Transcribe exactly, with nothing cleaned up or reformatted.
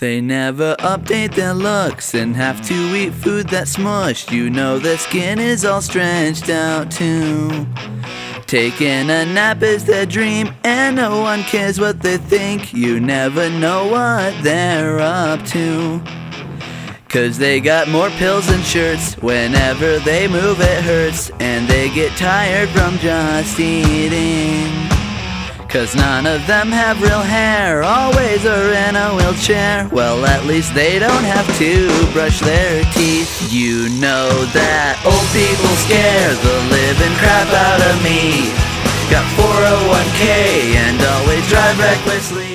They never update their looks and have to eat food that's smushed. You know their skin is all stretched out too. Taking a nap is their dream, and no one cares what they think. You never know what they're up to, 'cause they got more pills than shirts. Whenever they move it hurts, and they get tired from just eating. 'Cause none of them have real hair, always are in a wheelchair. Well, at least they don't have to brush their teeth. You know that old people scare the living crap out of me. Got four oh one K and always drive recklessly.